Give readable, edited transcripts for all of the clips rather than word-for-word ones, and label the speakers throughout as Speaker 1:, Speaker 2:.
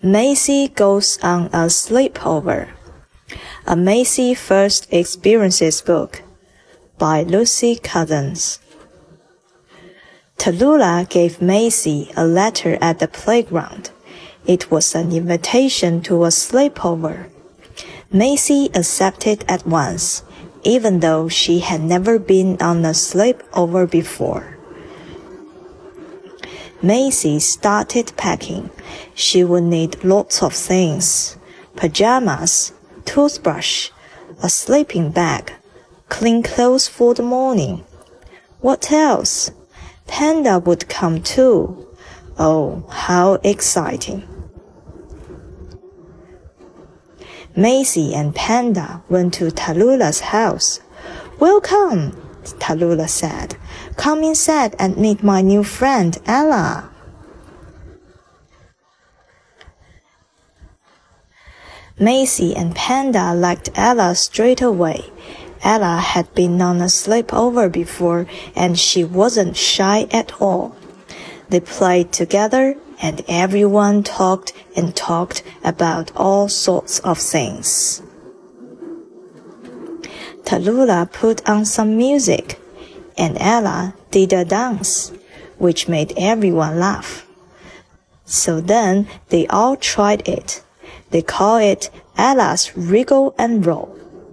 Speaker 1: Macy Goes on a Sleepover, a Macy First Experiences book by Lucy Cousins. Tallulah gave Macy a letter at the playground. It was an invitation to a sleepover. Macy accepted at once, even though she had never been on a sleepover before. Macy started packing. She would need lots of things: pajamas, toothbrush, a sleeping bag, clean clothes for the morning. What else? Panda would come too. Oh, how exciting! Macy and Panda went to Tallulah's house. "Welcome," Tallulah said. "Come inside and meet my new friend, Ella." Macy and Panda liked Ella straight away. Ella had been on a sleepover before, and she wasn't shy at all. They played together, and everyone talked and talked about all sorts of things. Tallulah put on some music, and Ella did a dance, which made everyone laugh. So then they all tried it. They call it Ella's Wriggle and Roll.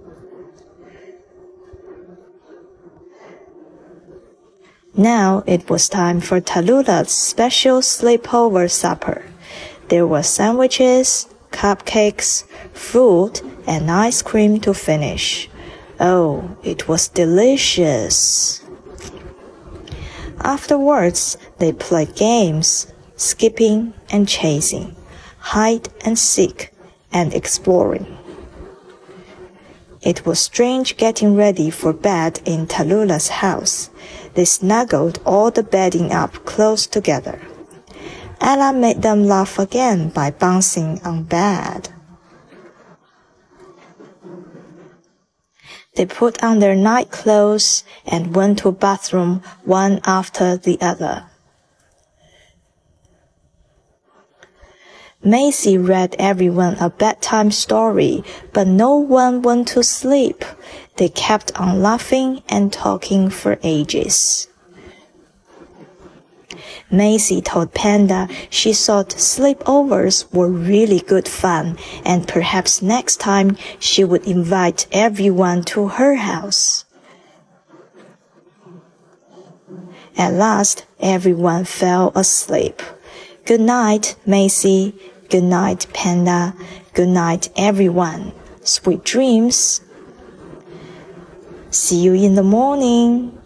Speaker 1: Now it was time for Tallulah's special sleepover supper. There were sandwiches, cupcakes, fruit, and ice cream to finish. Oh, it was delicious. Afterwards, they played games, skipping and chasing, hide and seek, and exploring. It was strange getting ready for bed in Tallulah's house. They snuggled all the bedding up close together. Ella made them laugh again by bouncing on bed. They put on their night clothes and went to the bathroom one after the other. Macy read everyone a bedtime story, but no one went to sleep. They kept on laughing and talking for ages. Macy told Panda she thought sleepovers were really good fun, and perhaps next time she would invite everyone to her house. At last, everyone fell asleep. Good night, Macy. Good night, Panda. Good night, everyone. Sweet dreams. See you in the morning.